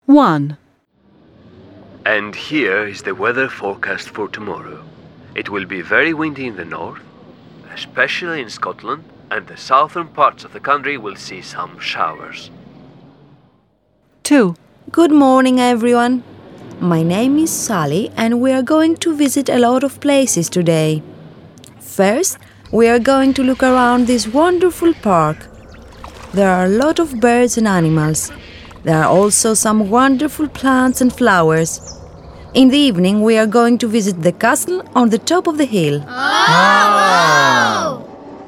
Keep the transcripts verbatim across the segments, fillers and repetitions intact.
one. And here is the weather forecast for tomorrow. It will be very windy in the north, especially in Scotland, and the southern parts of the country will see some showers. two. Good morning, everyone. My name is Sally, and we are going to visit a lot of places today. First, we are going to look around this wonderful park. There are a lot of birds and animals. There are also some wonderful plants and flowers. In the evening, we are going to visit the castle on the top of the hill. Oh!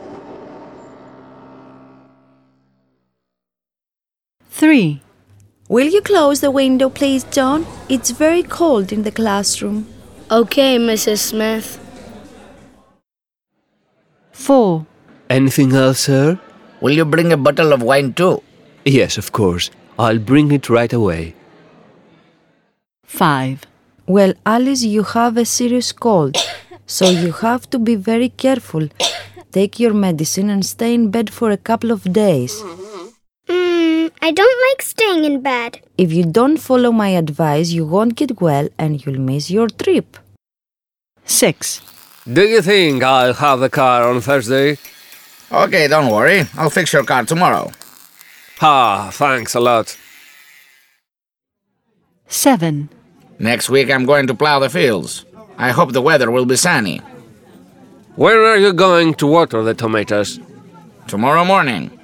three. Will you close the window, please, John? It's very cold in the classroom. Okay, Missus Smith. four. Anything else, sir? Will you bring a bottle of wine too? Yes, of course. I'll bring it right away. five. Well, Alice, you have a serious cold, so you have to be very careful. Take your medicine and stay in bed for a couple of days. Mm, I don't like staying in bed. If you don't follow my advice, you won't get well and you'll miss your trip. six. Do you think I'll have the car on Thursday? Okay, don't worry. I'll fix your car tomorrow. Ah, thanks a lot. seven. Next week I'm going to plow the fields. I hope the weather will be sunny. When are you going to water the tomatoes? Tomorrow morning.